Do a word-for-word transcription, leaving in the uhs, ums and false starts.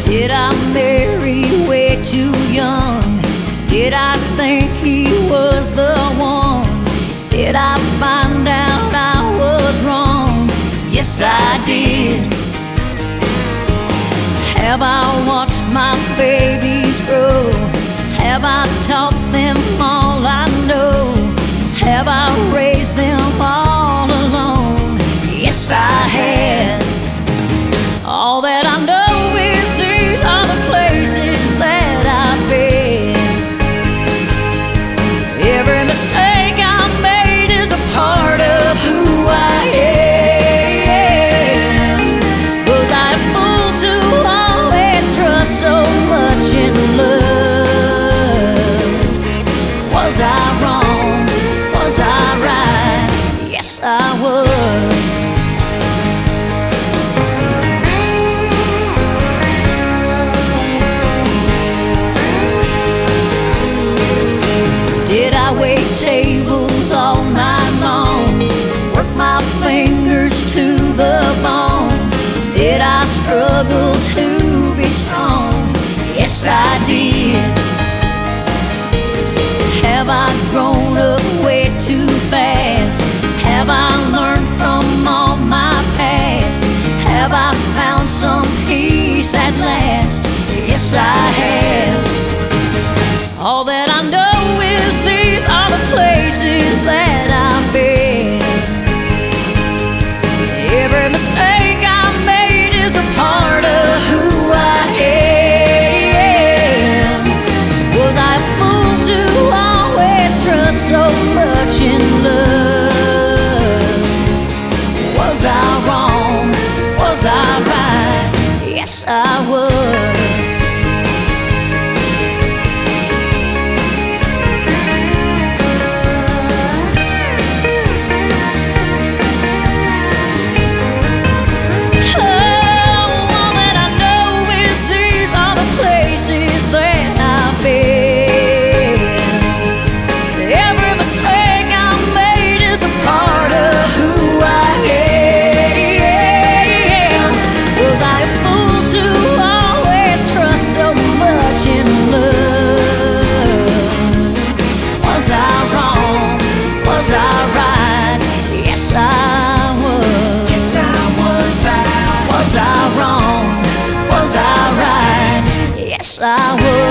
Did I marry way too young? Did I think he was the one? Did I find out I was wrong? Yes, I did. Have I watched my babies grow? Have I taught them all I know? Have I raised them all alone? Yes, I have. All that I know is these are the places that I've been. Every mistake I made is a part of who I am. Was I a fool to always trust so much in love? Was I wrong? Was I right? Yes, I was. Did I wait tables all night long? Work my fingers to the bone? Did I struggle to be strong? Yes, I did. Have I grown up way too fast? Have I learned from all my past? Have I found some peace at last? Yes, I have. All that I know is these are the places that I've been. Every mistake I made is a part of who I am. Was I a fool to always trust so much in love? Was I wrong? Was I right? Yes, I was. Was I right? Yes, I was. Yes, I was. I was I wrong? Was I right? Yes, I was.